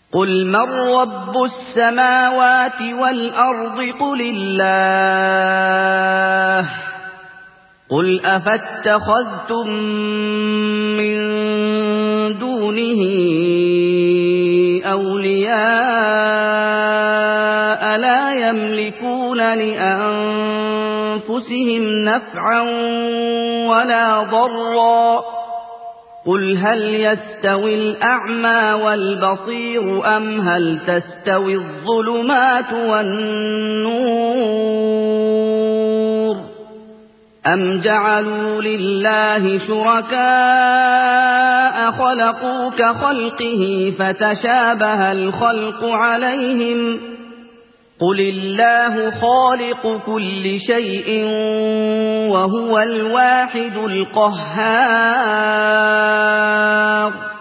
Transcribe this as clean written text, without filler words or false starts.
قل من رب السماوات والأرض قل الله قل أفاتخذتم من دونه أولياء لا يملكون لأنفسهم نفعا ولا ضرا قل هل يستوي الأعمى والبصير أم هل تستوي الظلمات والنور أم جعلوا لله شركاء خلقوا كخلقه فتشابه الخلق عليهم قل الله خالق كل شيء وهو الواحد القهار